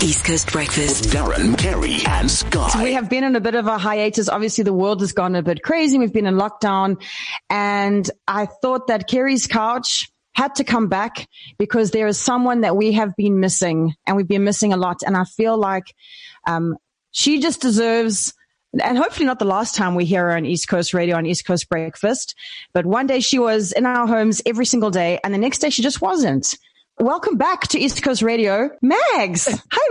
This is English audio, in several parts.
East Coast Breakfast. Darren, Kerry and Sky. So we have been in a bit of a hiatus. Obviously, the world has gone a bit crazy. We've been in lockdown. And I thought that Kerry's couch had to come back because there is someone that we have been missing, and we've been missing a lot. And I feel like she just deserves, and hopefully not the last time we hear her on East Coast Radio, on East Coast Breakfast, but one day she was in our homes every single day, and the next day she just wasn't. Welcome back to East Coast Radio, Mags.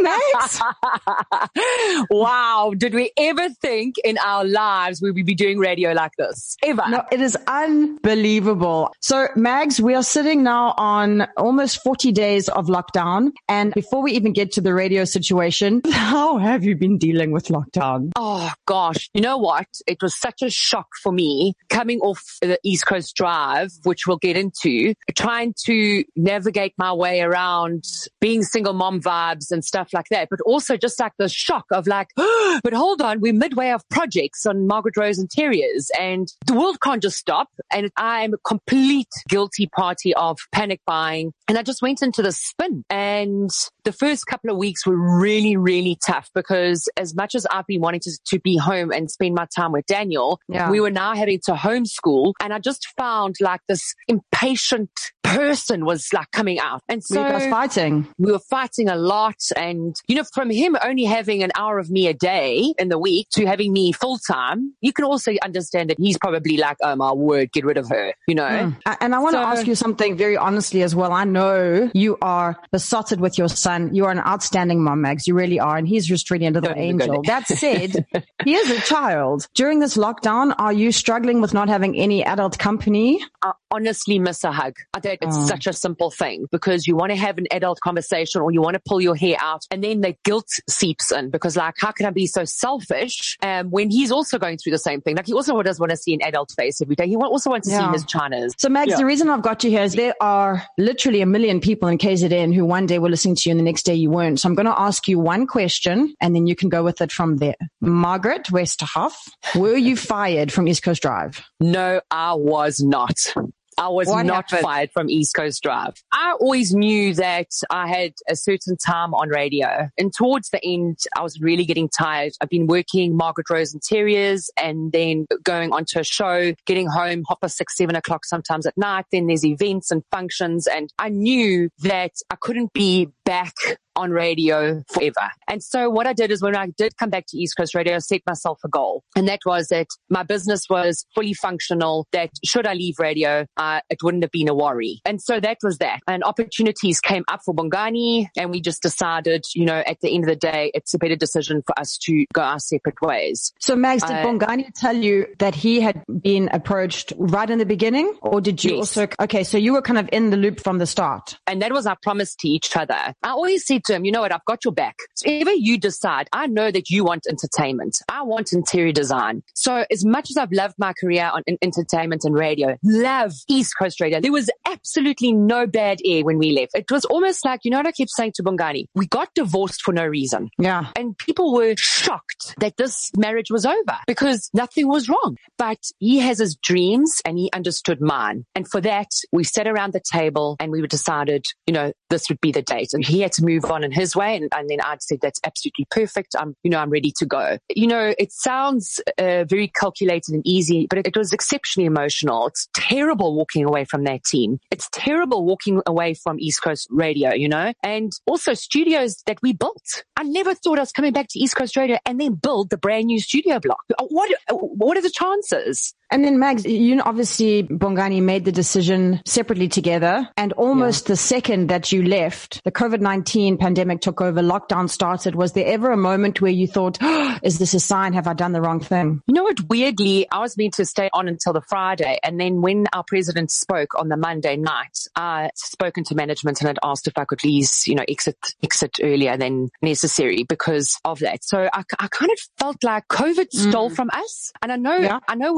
Hi, Mags. Wow. Did we ever think in our lives we would be doing radio like this? Ever? No, it is unbelievable. So, Mags, we are sitting now on almost 40 days of lockdown. And before we even get to the radio situation, how have you been dealing with lockdown? Oh, gosh. You know what? It was such a shock for me coming off the East Coast Drive, which we'll get into, trying to navigate my way around being single mom vibes and stuff like that, but also just like the shock of like, oh, but hold on, we're midway of projects on Margaret Rose Interiors and the world can't just stop. And I'm a complete guilty party of panic buying. And I just went into the spin, and the first couple of weeks were really, really tough because as much as I've been wanting to be home and spend my time with Daniel, we were now having to homeschool. And I just found like this impatient person was like coming out. And so we were fighting a lot. And, you know, from him only having an hour of me a day in the week to having me full time, you can also understand that he's probably like, oh my word, get rid of her, you know? And I want to ask you something very honestly as well. I know you are besotted with your son. You are an outstanding mom, Mags. You really are. And he's just really a little angel. That said, he is a child. During this lockdown, are you struggling with not having any adult company? I honestly miss a hug. I think it's such a simple thing because you want to have an adult conversation or you want to pull your hair out, and then the guilt seeps in because like, how can I be so selfish when he's also going through the same thing? Like he also does want to see an adult face every day. He also wants to see his Chinas. So Mags, the reason I've got you here is there are literally 1 million people in KZN who one day were listening to you and the next day you weren't. So I'm going to ask you one question and then you can go with it from there. Margaret Westerhoff, were you fired from East Coast Drive? No, I was not. I was not fired from East Coast Drive. I always knew that I had a certain time on radio. And towards the end, I was really getting tired. I've been working Margaret Rose Interiors and then going onto a show, getting home 6, 7 o'clock sometimes at night. Then there's events and functions. And I knew that I couldn't be back on radio forever. And so what I did is when I did come back to East Coast Radio, I set myself a goal. And that was that my business was fully functional, that should I leave radio, it wouldn't have been a worry. And so that was that. And opportunities came up for Bongani, and we just decided, you know, at the end of the day, it's a better decision for us to go our separate ways. So Mags, did Bongani tell you that he had been approached right in the beginning? Or did you also, okay, so you were kind of in the loop from the start. And that was our promise to each other. I always said to him, you know what, I've got your back. So whatever you decide, I know that you want entertainment. I want interior design. So as much as I've loved my career in entertainment and radio, love East Coast Radio, there was absolutely no bad air when we left. It was almost like, you know what I kept saying to Bongani? We got divorced for no reason. Yeah. And people were shocked that this marriage was over because nothing was wrong. But he has his dreams and he understood mine. And for that, we sat around the table and we decided, you know, this would be the date. And he had to move on in his way. And then I'd said, that's absolutely perfect. I'm ready to go. You know, it sounds very calculated and easy, but it was exceptionally emotional. It's terrible walking away from that team. It's terrible walking away from East Coast Radio, you know, and also studios that we built. I never thought I was coming back to East Coast Radio and then build the brand new studio block. What are the chances? And then Mags, you know, obviously Bongani made the decision separately together, and almost the second that you left, the COVID-19 pandemic took over, lockdown started. Was there ever a moment where you thought, oh, is this a sign? Have I done the wrong thing? You know what? Weirdly, I was meant to stay on until the Friday. And then when our president spoke on the Monday night, I spoken to management and had asked if I could please, you know, exit earlier than necessary because of that. So I kind of felt like COVID stole from us. And I know we're not the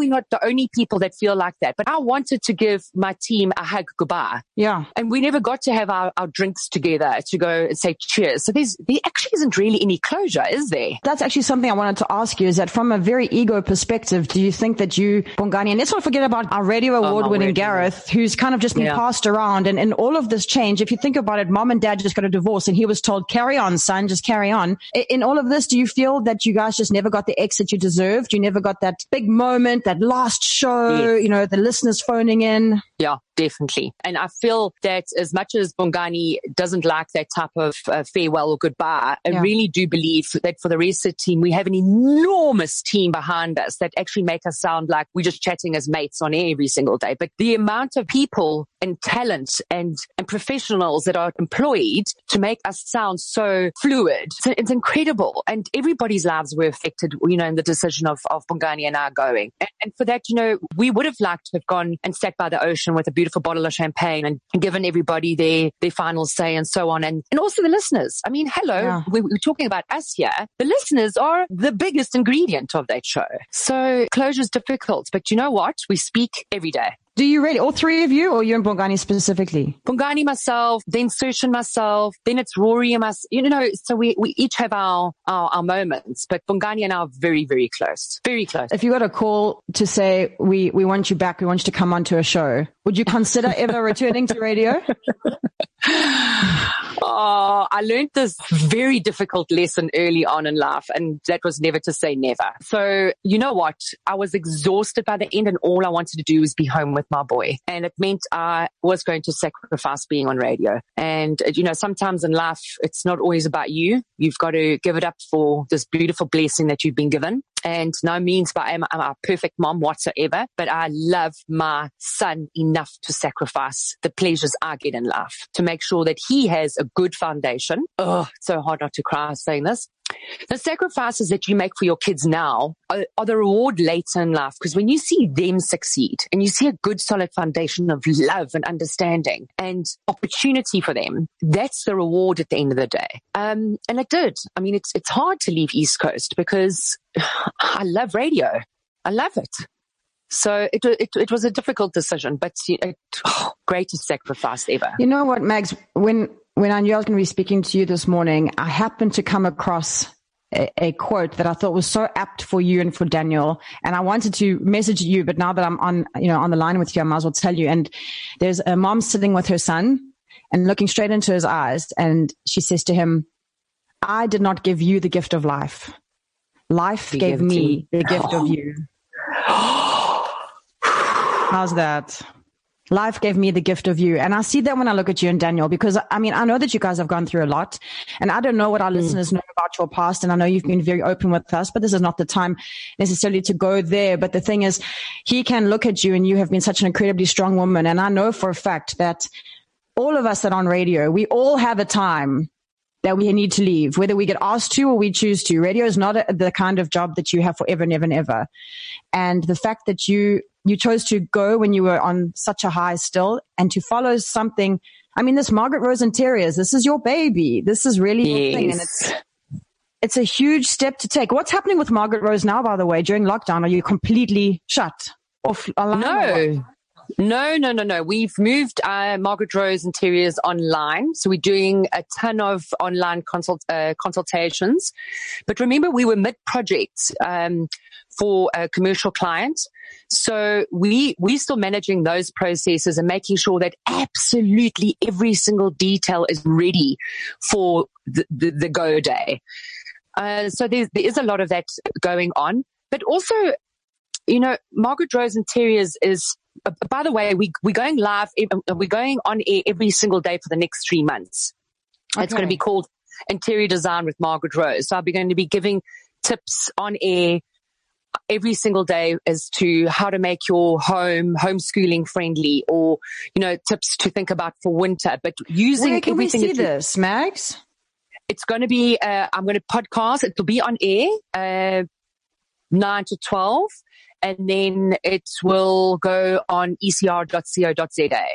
only people that feel like that. But I wanted to give my team a hug goodbye. Yeah. And we never got to have our drinks together to go and say cheers. So there actually isn't really any closure, is there? That's actually something I wanted to ask you, is that from a very ego perspective, do you think that you, Bongani, and let's not forget about our radio award-winning Gareth, who's kind of just been passed around, and all of this change, if you think about it, mom and dad just got a divorce and he was told, carry on, son, just carry on. In all of this, do you feel that you guys just never got the exit you deserved? You never got that big moment, that last show, you know, the listeners phoning in? Yeah, definitely. And I feel that as much as Bongani doesn't like that type of farewell or goodbye, I really do believe that for the rest of the team, we have an enormous team behind us that actually make us sound like we're just chatting as mates on air every single day. But the amount of people and talent and professionals that are employed to make us sound so fluid, it's incredible. And everybody's lives were affected, you know, in the decision of Bongani and I going. And for that, you know, we would have liked to have gone and sat by the ocean with a beautiful bottle of champagne and given everybody their final say and so on. And also the listeners. I mean, hello, we're talking about us here. The listeners are the biggest ingredient of that show. So closure is difficult, but you know what? We speak every day. Do you really, all three of you, or you and Bongani specifically? Bongani, myself, then Surshan, myself, then it's Rory and myself. You know, so we each have our moments, but Bongani and I are very, very close. Very close. If you got a call to say, we want you back, we want you to come onto a show, would you consider ever returning to radio? Oh, I learned this very difficult lesson early on in life, and that was never to say never. So, you know what? I was exhausted by the end, and all I wanted to do was be home with my boy. And it meant I was going to sacrifice being on radio. And, you know, sometimes in life, it's not always about you. You've got to give it up for this beautiful blessing that you've been given. And no means by I'm a perfect mom whatsoever, but I love my son enough to sacrifice the pleasures I get in life to make sure that he has a good foundation. Oh, it's so hard not to cry saying this. The sacrifices that you make for your kids now are the reward later in life, because when you see them succeed and you see a good solid foundation of love and understanding and opportunity for them, that's the reward at the end of the day. And it did. I mean, it's hard to leave East Coast because I love radio. I love it. So it was a difficult decision, but greatest sacrifice ever. You know what, Mags, when I knew I was going to be speaking to you this morning, I happened to come across a quote that I thought was so apt for you and for Daniel. And I wanted to message you, but now that I'm on the line with you, I might as well tell you. And there's a mom sitting with her son and looking straight into his eyes. And she says to him, I did not give you the gift of life. Life gave me the gift of you. How's that? Life gave me the gift of you. And I see that when I look at you and Daniel, because I mean, I know that you guys have gone through a lot, and I don't know what our listeners know about your past. And I know you've been very open with us, but this is not the time necessarily to go there. But the thing is, he can look at you and you have been such an incredibly strong woman. And I know for a fact that all of us that are on radio, we all have a time that we need to leave, whether we get asked to or we choose to. Radio is not the kind of job that you have forever and ever and ever. And the fact that you chose to go when you were on such a high still and to follow something. I mean, this Margaret Rose Interiors, this is your baby. This is really your thing. And it's a huge step to take. What's happening with Margaret Rose now, by the way, during lockdown? Are you completely shut off? No. We've moved Margaret Rose Interiors online. So we're doing a ton of online consultations. But remember, we were mid-project for a commercial client. So we're still managing those processes and making sure that absolutely every single detail is ready for the go day. So there is a lot of that going on. But also, you know, Margaret Rose Interiors is, by the way, we're going live. We're going on air every single day for the next 3 months. Okay. It's going to be called Interior Design with Margaret Rose. So I'll be going to be giving tips on air every single day as to how to make your home homeschooling friendly, or, you know, tips to think about for winter, but using Where can everything. We see this, Mags? It's going to be, I'm going to podcast. It'll be on air, 9 to 12. And then it will go on ecr.co.za.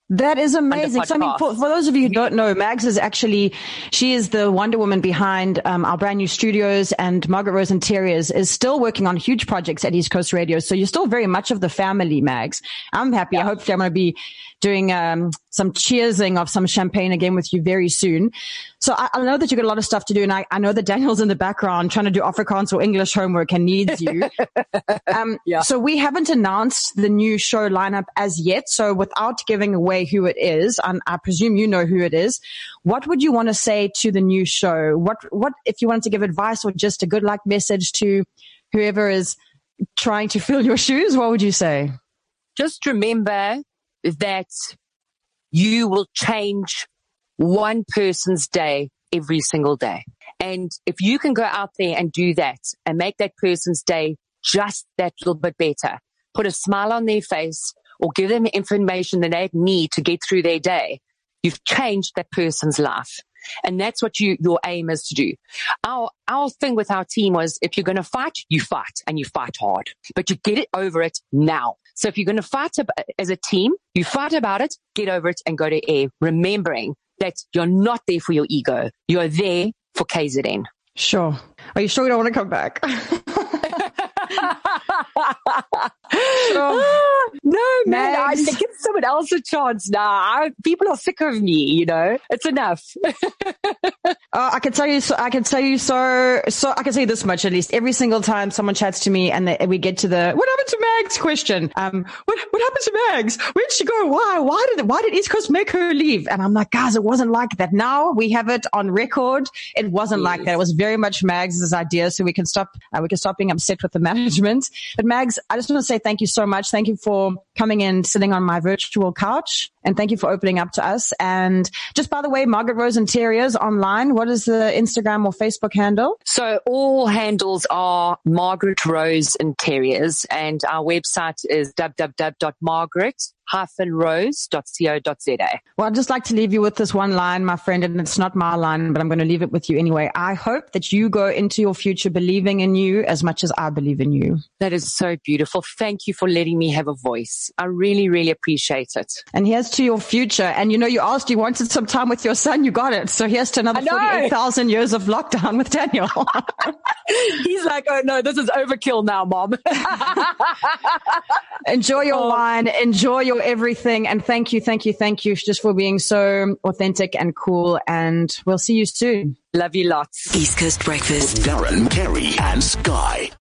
That is amazing. So, I mean, for those of you who don't know, Mags is actually, she is the Wonder Woman behind our brand new studios, and Margaret Rose Interiors is still working on huge projects at East Coast Radio. So you're still very much of the family, Mags. I'm happy. Yeah. Hopefully I'm going to be doing some cheersing of some champagne again with you very soon. So I know that you've got a lot of stuff to do, and I know that Daniel's in the background trying to do Afrikaans or English homework and needs you. Yeah. So we haven't announced the new show lineup as yet. So without giving away who it is, and I presume you know who it is, what would you want to say to the new show? What if you wanted to give advice or just a good luck message to whoever is trying to fill your shoes? What would you say? Just remember that you will change one person's day every single day. And if you can go out there and do that and make that person's day just that little bit better, put a smile on their face or give them information that they need to get through their day, you've changed that person's life. And that's what your aim is to do. Our thing with our team was, if you're going to fight, you fight, and you fight hard, but you get it over it now. So if you're going to fight as a team, you fight about it, get over it, and go to air, remembering that you're not there for your ego. You're there for KZN. Sure. Are you sure you don't want to come back? No, man, I give someone else a chance now. People are sick of me, you know. It's enough. I can tell you this much at least. Every single time someone chats to me and we get to the what happened to Mags question. What happened to Mags? Where'd she go? Why did East Coast make her leave? And I'm like, guys, it wasn't like that. Now we have it on record. It wasn't like that. It was very much Mags' idea, so we can stop being upset with the management. But Mags, I just want to say thank you so much. Thank you for coming in, sitting on my virtual couch, and thank you for opening up to us. And just by the way, Margaret Rose Interiors online, what is the Instagram or Facebook handle? So all handles are Margaret Rose Interiors, and our website is www.margaret-rose.co.za. Well, I'd just like to leave you with this one line, my friend, and it's not my line, but I'm going to leave it with you anyway. I hope that you go into your future believing in you as much as I believe in you. That is so beautiful. Thank you for letting me have a voice. I really, really appreciate it. And here's to your future. And you asked, you wanted some time with your son. You got it. So here's to another 48,000 years of lockdown with Daniel. He's like, oh no, this is overkill now, Mom. Enjoy your wine. Enjoy your everything. And thank you just for being so authentic and cool. And we'll see you soon. Love you lots. East Coast Breakfast with Darren, Kerry, and Sky.